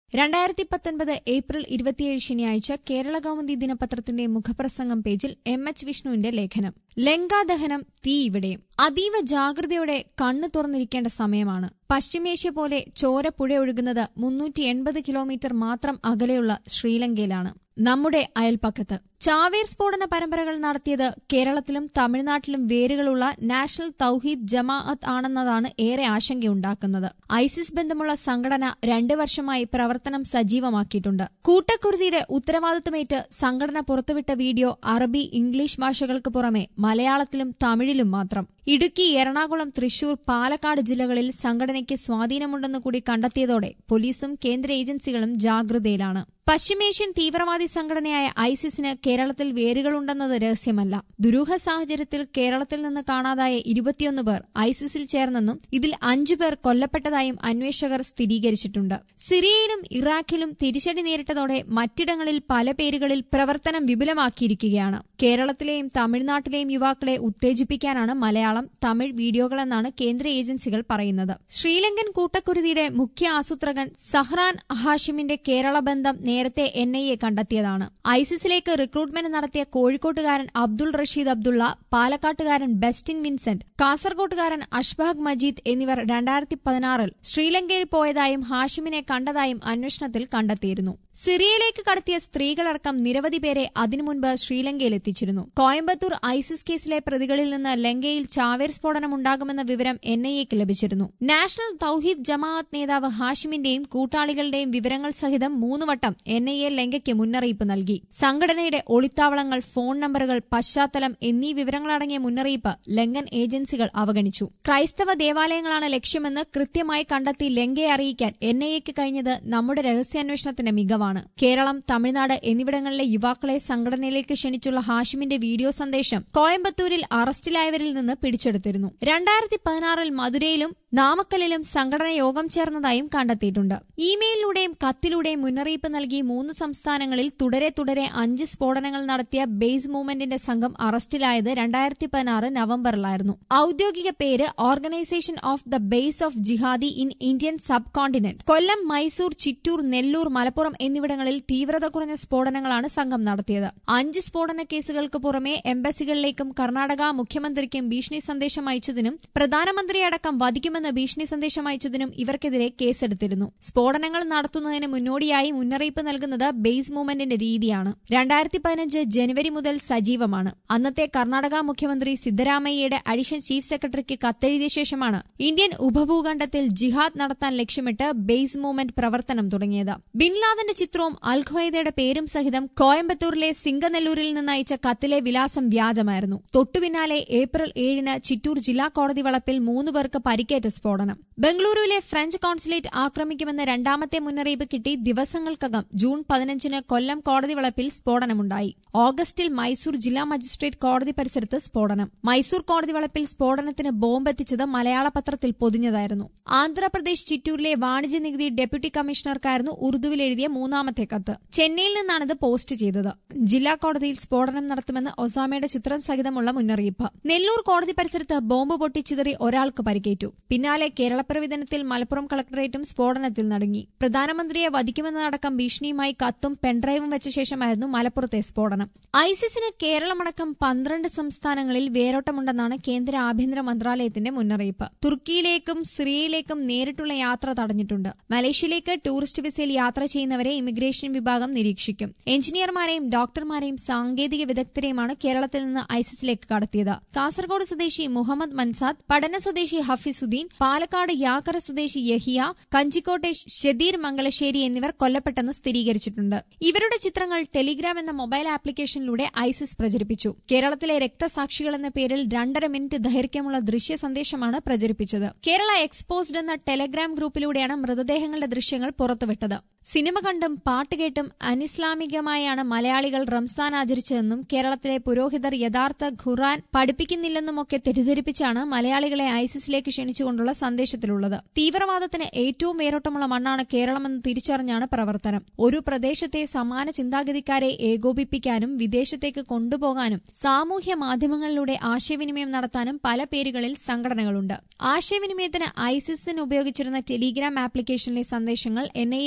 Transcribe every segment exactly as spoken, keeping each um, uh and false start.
രണ്ടായിരത്തി പത്തൊൻപത് ഏപ്രിൽ ഇരുപത്തിയേഴ് ശനിയാഴ്ച കേരള കൗമുദി ദിനപത്രത്തിന്റെ മുഖപ്രസംഗം പേജിൽ എം എച്ച് വിഷ്ണുവിന്റെ ലേഖനം. ലങ്കാദഹനം, തീ ഇവിടെയും. അതീവ ജാഗ്രതയോടെ കണ്ണു തുറന്നിരിക്കേണ്ട സമയമാണ്. പശ്ചിമേഷ്യ പോലെ ചോര പുഴയൊഴുകുന്നത് മുന്നൂറ്റി എൺപത് കിലോമീറ്റർ മാത്രം അകലെയുള്ള ശ്രീലങ്കയിലാണ്, നമ്മുടെ അയൽപ്പക്കത്ത്. ചാവേർ സ്ഫോടന പരമ്പരകൾ നടത്തിയത് കേരളത്തിലും തമിഴ്നാട്ടിലും വേരുകളുള്ള നാഷണൽ തൗഹീദ് ജമാഅത്ത് ആണെന്നതാണ് ഏറെ ആശങ്കയുണ്ടാക്കുന്നത്. ഐസിസ് ബന്ധമുള്ള സംഘടന രണ്ടു വർഷമായി പ്രവർത്തനം സജീവമാക്കിയിട്ടുണ്ട്. കൂട്ടക്കുരുതിയുടെ ഉത്തരവാദിത്തമേറ്റ് സംഘടന പുറത്തുവിട്ട വീഡിയോ അറബി, ഇംഗ്ലീഷ് ഭാഷകൾക്ക് പുറമെ മലയാളത്തിലും തമിഴിലും മാത്രം. ഇടുക്കി, എറണാകുളം, തൃശൂർ, പാലക്കാട് ജില്ലകളിൽ സംഘടനയ്ക്ക് സ്വാധീനമുണ്ടെന്ന് കൂടി കണ്ടെത്തിയതോടെ പോലീസും കേന്ദ്ര ഏജൻസികളും ജാഗ്രതയിലാണ്. പശ്ചിമേഷ്യൻ തീവ്രവാദി സംഘടനയായ ഐസിസിന് കേരളത്തിൽ വേരുകളുണ്ടെന്നത് രഹസ്യമല്ല. ദുരൂഹ സാഹചര്യത്തിൽ കേരളത്തിൽ നിന്ന് കാണാതായ ഇരുപത്തിയൊന്ന് പേർ ഐസിസിൽ ചേർന്നെന്നും ഇതിൽ അഞ്ചുപേർ കൊല്ലപ്പെട്ടതായും അന്വേഷകർ സ്ഥിരീകരിച്ചിട്ടുണ്ട്. സിറിയയിലും ഇറാഖിലും തിരിച്ചടി നേരിട്ടതോടെ മറ്റിടങ്ങളിൽ പല പേരുകളിൽ പ്രവർത്തനം വിപുലമാക്കിയിരിക്കുകയാണ്. കേരളത്തിലെയും തമിഴ്നാട്ടിലെയും യുവാക്കളെ ഉത്തേജിപ്പിക്കാനാണ് മലയാളം, തമിഴ് വീഡിയോകളെന്നാണ് കേന്ദ്ര ഏജൻസികൾ പറയുന്നത്. ശ്രീലങ്കൻ കൂട്ടക്കുരുതിയുടെ മുഖ്യ ആസൂത്രകൻ സഹ്റാൻ ഹാഷിമിന്റെ കേരള ബന്ധം നേരത്തെ എൻ ഐ എ കണ്ടെത്തിയതാണ്. ഐസിസിലേക്ക് റിക്രൂട്ട്മെന്റ് നടത്തിയ കോഴിക്കോട്ടുകാരൻ അബ്ദുൾ റഷീദ് അബ്ദുള്ള, പാലക്കാട്ടുകാരൻ ബെസ്റ്റിൻ വിൻസെന്റ്, കാസർകോട്ടുകാരൻ അഷ്ഫാഖ് മജീദ് എന്നിവർ രണ്ടായിരത്തി പതിനാറിൽ ശ്രീലങ്കയിൽ പോയതായും ഹാഷിമിനെ കണ്ടതായും അന്വേഷണത്തിൽ കണ്ടെത്തിയിരുന്നു. സിറിയയിലേക്ക് കടത്തിയ സ്ത്രീകളടക്കം നിരവധി പേരെ അതിനു മുൻപ് ശ്രീലങ്കയിലെത്തിച്ചിരുന്നു. കോയമ്പത്തൂർ ഐസിസ് കേസിലെ പ്രതികളിൽ നിന്ന് ലങ്കയിൽ ചാവേർ സ്ഫോടനം ഉണ്ടാകുമെന്ന വിവരം എൻ ഐ എക്ക് ലഭിച്ചിരുന്നു. നാഷണൽ തൗഹീദ് ജമാഅത്ത് നേതാവ് ഹാഷിമിന്റെയും കൂട്ടാളികളുടെയും വിവരങ്ങൾ സഹിതം മൂന്നുവട്ടം എൻ ഐ എ ലങ്കയ്ക്ക് മുന്നറിയിപ്പ് നൽകി. സംഘടനയുടെ ഒളിത്താവളങ്ങൾ, ഫോൺ നമ്പറുകൾ, പശ്ചാത്തലം എന്നീ വിവരങ്ങളടങ്ങിയ മുന്നറിയിപ്പ് ലങ്കൻ ഏജൻസികൾ അവഗണിച്ചു. ക്രൈസ്തവ ദേവാലയങ്ങളാണ് ലക്ഷ്യമെന്ന് കൃത്യമായി കണ്ടെത്തി ലങ്കയെ അറിയിക്കാൻ എൻ ഐ എക്ക് കഴിഞ്ഞത് നമ്മുടെ രഹസ്യാന്വേഷണത്തിന്റെ മികവാണ്. കേരളം, തമിഴ്നാട് എന്നിവിടങ്ങളിലെ യുവാക്കളെ സംഘടനയിലേക്ക് ക്ഷണിച്ചുള്ള ഹാഷിമിന്റെ വീഡിയോ സന്ദേശം കോയമ്പത്തൂരിൽ അറസ്റ്റിലായവരിൽ നിന്ന് പിടിച്ചെടുത്തിരുന്നു. രണ്ടായിരത്തി പതിനാറിൽ മധുരയിലും നാമക്കലിലും സംഘടന യോഗം ചേർന്നതായും കണ്ടെത്തിയിട്ടുണ്ട്. ഇമെയിലിലൂടെയും കത്തിലൂടെയും മുന്നറിയിപ്പ് നൽകി മൂന്ന് സംസ്ഥാനങ്ങളിൽ തുടരെ തുടരെ അഞ്ച് സ്ഫോടനങ്ങൾ നടത്തിയ ബേസ് മൂവ്മെന്റിന്റെ സംഘം അറസ്റ്റിലായത് രണ്ടായിരത്തി പതിനാറ് നവംബറിലായിരുന്നു. ഔദ്യോഗിക പേര് organisation of the base of jihadi in Indian subcontinent. Kollam, Mysore, Chittoor, Nellore, Malappuram എന്നിവിടങ്ങളിൽ തീവ്രത കുറഞ്ഞ സ്ഫോടനങ്ങളാണ് സംഘം നടത്തിയത്. അഞ്ച് സ്ഫോടന കേസുകൾക്ക് പുറമെ എംബസികളിലേക്കും കർണാടക മുഖ്യമന്ത്രിക്കും ഭീഷണി സന്ദേശം അയച്ചതിനും പ്രധാനമന്ത്രിയടക്കം വധിക്കുമെന്ന് ഭീഷണി സന്ദേശം അയച്ചതിനും ഇവർക്കെതിരെ കേസെടുത്തിരുന്നു. സ്ഫോടനങ്ങൾ നടത്തുന്നതിന് മുന്നോടിയായി മുന്നറിയിപ്പ് നൽകുന്നത് ബേസ് മൂവ്മെന്റിന്റെ രീതിയാണ്. രണ്ടായിരത്തി പതിനഞ്ച് ജനുവരി മുതൽ സജീവമാണ്. അന്നത്തെ കർണാടക മുഖ്യമന്ത്രി സിദ്ധരാമയ്യയുടെ അഡീഷണൽ ചീഫ് സെക്രട്ടറിക്ക് കത്തെഴുതിയ ശേഷമാണ് ഇന്ത്യൻ ഉപഭൂഖണ്ഡത്തിൽ ജിഹാദ് നടത്താൻ ലക്ഷ്യമിട്ട് ബേസ് മൂവ്മെന്റ് പ്രവർത്തനം തുടങ്ങിയത്. ബിൻ ലാദന്റെ ചിത്രവും അൽ ഖ്വയ്ദയുടെ പേരും സഹിതം കോയമ്പത്തൂരിലെ സിംഗനെല്ലൂരിൽ നിന്ന് അയച്ച കത്തിലെ വിലാസം വ്യാജമായിരുന്നു. തൊട്ടുപിന്നാലെ ഏപ്രിൽ ഏഴിന് ചിറ്റൂർ ജില്ലാ കോടതി വളപ്പിൽ മൂന്ന് പേർക്ക് പരിക്കേറ്റ സ്ഫോടനം. ബംഗളൂരുവിലെ ഫ്രഞ്ച് കോൺസുലേറ്റ് ആക്രമിക്കുമെന്ന രണ്ടാമത്തെ മുന്നറിയിപ്പ് കിട്ടി ദിവസങ്ങൾക്കകം ജൂൺ പതിനഞ്ചിന് കൊല്ലം കോടതി വളപ്പിൽ സ്ഫോടനമുണ്ടായി. ഓഗസ്റ്റിൽ മൈസൂർ ജില്ലാ മജിസ്ട്രേറ്റ് കോടതി പരിസരത്ത് സ്ഫോടനം. മൈസൂർ കോടതി വളപ്പിൽ സ്ഫോടനത്തിന് ബോംബെത്തിച്ചത് മലയാള പത്രത്തിൽ പൊതിഞ്ഞതായിരുന്നു. ആന്ധ്രാപ്രദേശ് ചിറ്റൂരിലെ വാണിജ്യ നികുതി ഡെപ്യൂട്ടി കമ്മീഷണർക്കായിരുന്നു ഉറുദുവിൽ എഴുതിയ മൂന്നാമത്തെ കത്ത്. ചെന്നൈയിൽ നിന്നാണിത് പോസ്റ്റ് ചെയ്തത്. ജില്ലാ കോടതിയിൽ സ്ഫോടനം നടത്തുമെന്ന് ഒസാമയുടെ ചിത്രം സഹിതമുള്ള മുന്നറിയിപ്പ്. നെല്ലൂർ കോടതി പരിസരത്ത് ബോംബ് പൊട്ടിച്ചിതറി ഒരാൾക്ക് പരിക്കേറ്റു. പിന്നാലെ കേരളപ്പിറവി ദിനത്തിൽ മലപ്പുറം കളക്ടറേറ്റും സ്ഫോടനത്തിൽ നടുങ്ങി. പ്രധാനമന്ത്രിയെ വധിക്കുമെന്നതടക്കം ഭീഷണിയുമായി കത്തും പെൻഡ്രൈവും വെച്ച ശേഷമായിരുന്നു മലപ്പുറത്തെ സ്ഫോടനം. ഐസിസിന് കേരളമടക്കം പന്ത്രണ്ട് സംസ്ഥാനങ്ങളിൽ വേരോട്ടമുണ്ടെന്നാണ് കേന്ദ്ര ആഭ്യന്തര മന്ത്രാലയത്തിന്റെ മുന്നറിയിപ്പ്. തുർക്കിയിലേക്കും സിറിയയിലേക്കും നേരിട്ടുള്ള യാത്ര തടഞ്ഞിട്ടുണ്ട്. മലേഷ്യയിലേക്ക് ടൂറിസ്റ്റ് വിസയിൽ യാത്ര ചെയ്യുന്നവരെ ഇമിഗ്രേഷൻ വിഭാഗം നിരീക്ഷിക്കും. എഞ്ചിനീയർമാരെയും ഡോക്ടർമാരെയും സാങ്കേതിക വിദഗ്ധരെയുമാണ് കേരളത്തിൽ നിന്ന് ഐസിസിലേക്ക് കടത്തിയത്. കാസർഗോഡ് സ്വദേശി മുഹമ്മദ് മൻസാദ്, പടന സ്വദേശി ഹഫീസുദ്ദീൻ, പാലക്കാട് യാക്കര സ്വദേശി യഹിയ, കഞ്ചിക്കോട്ടെ ഷെദീർ മംഗലശ്ശേരി എന്നിവർ കൊല്ലപ്പെട്ടെന്ന് സ്ഥിരീകരിച്ചിട്ടുണ്ട്. ഇവരുടെ ചിത്രങ്ങൾ ടെലിഗ്രാം എന്ന മൊബൈൽ ആപ്ലിക്കേഷനിലൂടെ ഐസിസ് പ്രചരിപ്പിച്ചു. കേരളത്തിലെ രക്തസാക്ഷികൾ എന്ന പേരിൽ രണ്ടര മിനിറ്റ് ദൈർഘ്യമുള്ള ദൃശ്യ സന്ദേശമാണ് പ്രചരിപ്പിച്ചത്. കേരള എക്സ്പോസ്ഡ് എന്ന ടെലഗ്രാം ഗ്രൂപ്പിലൂടെയാണ് മൃതദേഹങ്ങളുടെ ദൃശ്യങ്ങൾ പുറത്തുവിട്ടത്. സിനിമ കണ്ടും പാട്ടുകേട്ടും അനിസ്ലാമികമായാണ് മലയാളികൾ റംസാൻ ആചരിച്ചതെന്നും കേരളത്തിലെ പുരോഹിതർ യഥാർത്ഥ ഖുർആൻ പഠിപ്പിക്കുന്നില്ലെന്നുമൊക്കെ തെറ്റിദ്ധരിപ്പിച്ചാണ് മലയാളികളെ ഐസിസിലേക്ക് ക്ഷണിച്ചുകൊണ്ടുള്ള സന്ദേശത്തിലുള്ളത്. തീവ്രവാദത്തിന് ഏറ്റവും വേരോട്ടമുള്ള മണ്ണാണ് കേരളമെന്ന് തിരിച്ചറിഞ്ഞാണ് പ്രവർത്തനം. ഒരു പ്രദേശത്തെ സമാന ചിന്താഗതിക്കാരെ ഏകോപിപ്പിക്കാനും വിദേശത്തേക്ക് കൊണ്ടുപോകാനും സാമൂഹ്യ മാധ്യമങ്ങളിലൂടെ ആശയവിനിമയം നടത്താനും പല പേരുകളിൽ സംഘടനകളുണ്ട്. ആശയവിനിമയത്തിന് ഐസിസിന് ഉപയോഗിച്ചിരുന്ന ടെലിഗ്രാം ആപ്ലിക്കേഷനിലെ സന്ദേശങ്ങൾ എൻ ഐ എ പിടിച്ചെടുത്തു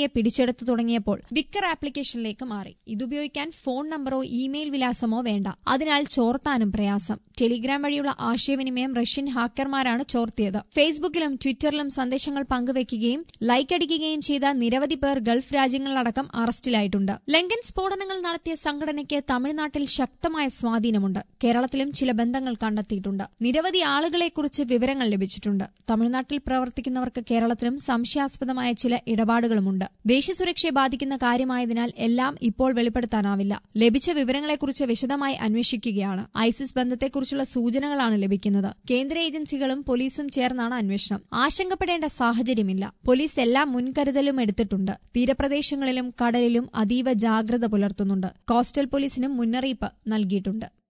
കണ്ടെടുത്തു തുടങ്ങിയപ്പോൾ വിക്കർ ആപ്ലിക്കേഷനിലേക്ക് മാറി. ഇതുപയോഗിക്കാൻ ഫോൺ നമ്പറോ ഇമെയിൽ വിലാസമോ വേണ്ട. അതിനാൽ ചോർത്താനും പ്രയാസം. ടെലിഗ്രാം വഴിയുള്ള ആശയവിനിമയം റഷ്യൻ ഹാക്കർമാരാണ് ചോർത്തിയത്. ഫേസ്ബുക്കിലും ട്വിറ്ററിലും സന്ദേശങ്ങൾ പങ്കുവയ്ക്കുകയും ലൈക്ക് അടിക്കുകയും ചെയ്ത നിരവധി പേർ ഗൾഫ് രാജ്യങ്ങളിലടക്കം അറസ്റ്റിലായിട്ടുണ്ട്. ലങ്കൻ സ്ഫോടനങ്ങൾ നടത്തിയ സംഘടനയ്ക്ക് തമിഴ്നാട്ടിൽ ശക്തമായ സ്വാധീനമുണ്ട്. കേരളത്തിലും ചില ബന്ധങ്ങൾ കണ്ടെത്തിയിട്ടുണ്ട്. നിരവധി ആളുകളെക്കുറിച്ച് വിവരങ്ങൾ ലഭിച്ചിട്ടുണ്ട്. തമിഴ്നാട്ടിൽ പ്രവർത്തിക്കുന്നവർക്ക് കേരളത്തിലും സംശയാസ്പദമായ ചില ഇടപാടുകളുമുണ്ട്. ദേശീയസുരക്ഷയെ ബാധിക്കുന്ന കാര്യമായതിനാൽ എല്ലാം ഇപ്പോൾ വെളിപ്പെടുത്താനാവില്ല. ലഭിച്ച വിവരങ്ങളെക്കുറിച്ച് വിശദമായി അന്വേഷിക്കുകയാണ്. ഐസിസ് ബന്ധത്തെക്കുറിച്ചുള്ള സൂചനകളാണ് ലഭിക്കുന്നത്. കേന്ദ്ര ഏജൻസികളും പോലീസും ചേർന്നാണ് അന്വേഷണം. ആശങ്കപ്പെടേണ്ട സാഹചര്യമില്ല. പോലീസ് എല്ലാ മുൻകരുതലും എടുത്തിട്ടുണ്ട്. തീരപ്രദേശങ്ങളിലും കടലിലും അതീവ ജാഗ്രത പുലർത്തുന്നുണ്ട്. കോസ്റ്റൽ പോലീസിനും മുന്നറിയിപ്പ് നൽകിയിട്ടുണ്ട്.